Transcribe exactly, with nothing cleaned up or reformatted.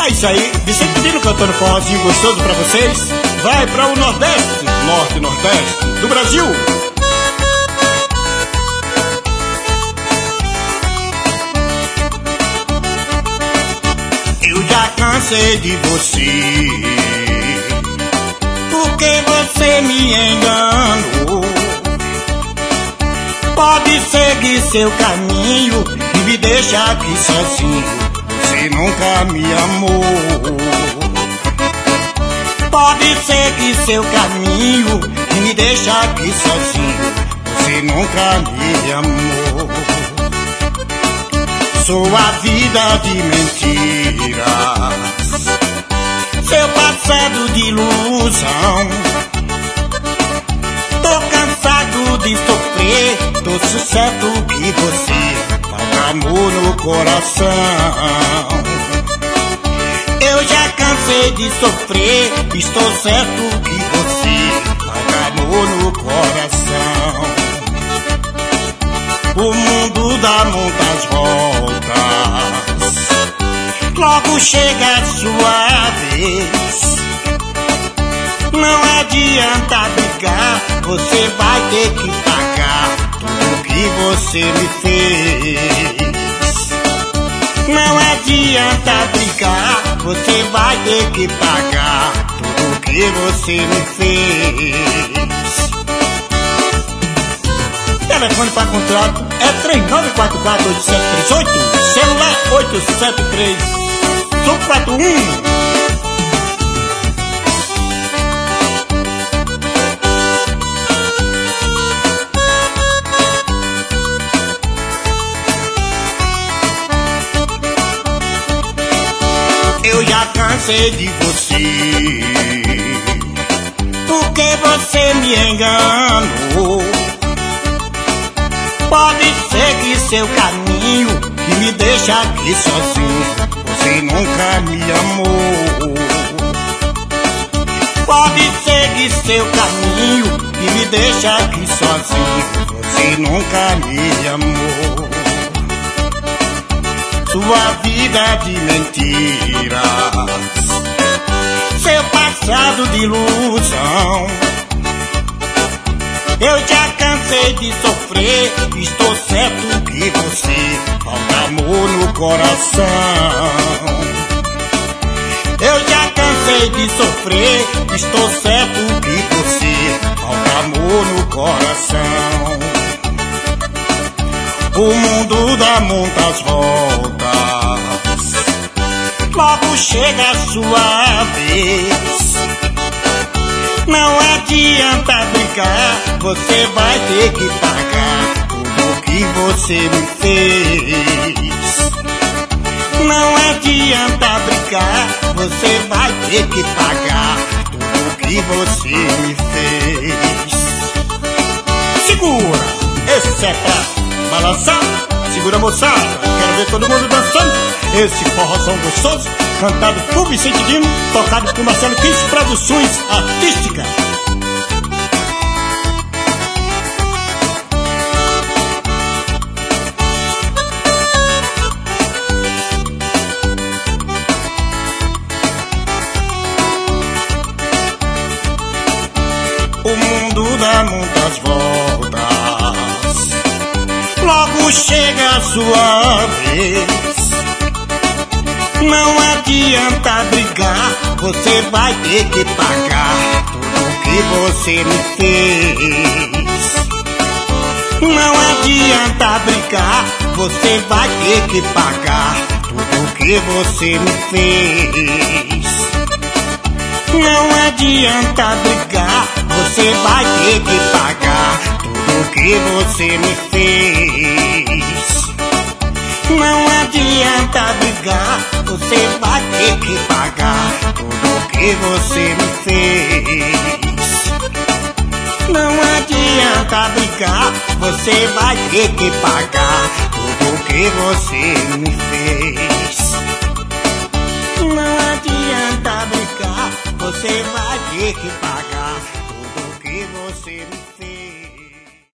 É isso aí, Vicente Dino cantando forrozinho gostoso pra vocês. Vai pra o Nordeste, Norte e Nordeste do Brasil. Eu já cansei de você, porque você me enganou. Pode seguir seu caminho e me deixar aqui sozinho, você nunca me amou. Pode seguir seu caminho e me deixar aqui sozinho, você nunca me amou. Sua vida de mentiras, seu passado de ilusão. Tô cansado de sofrer, tô certo que você falta amor no coração. Eu já cansei de sofrer, estou certo que você falta amor no coração. O mundo dá muitas voltas, logo chega a sua vez. Não adianta brigar, você vai ter que pagar tudo que você me fez. Não adianta brigar, você vai ter que pagar tudo que você me fez. Telefone para contrato é três nove quatro quatro oito sete três oito, celular oito sete três cinco quatro um. Eu já cansei de você, porque você me enganou. Pode seguir seu caminho e me deixa aqui sozinho, você nunca me amou. Pode seguir seu caminho e me deixa aqui sozinho, você nunca me amou. Sua vida de mentiras, seu passado de ilusão. Eu já cansei de sofrer, estou certo que você falta amor no coração. Eu já cansei de sofrer, estou certo que você falta amor no coração. O mundo dá muitas voltas, logo chega a sua vez. Não adianta brigar, você vai ter que pagar tudo que você me fez. Não adianta brigar, você vai ter que pagar tudo que você me fez. Segura, esse é pra balançar. Segura, moçada, quero ver todo mundo dançando esse forrozão gostoso, cantado por Vicente Dino, tocado por Marcelo Kiss Produções Artísticas. O mundo dá muitas voltas, logo chega a sua vez. Não adianta brigar, você vai ter que pagar tudo que você me fez. Não adianta brigar, você vai ter que pagar tudo que você me fez. Não adianta brigar, você vai ter que pagar tudo que você me fez. Não adianta brigar, você vai ter que pagar tudo que você me fez. Não adianta brigar, você vai ter que pagar tudo que você me fez. Não adianta brigar, você vai ter que pagar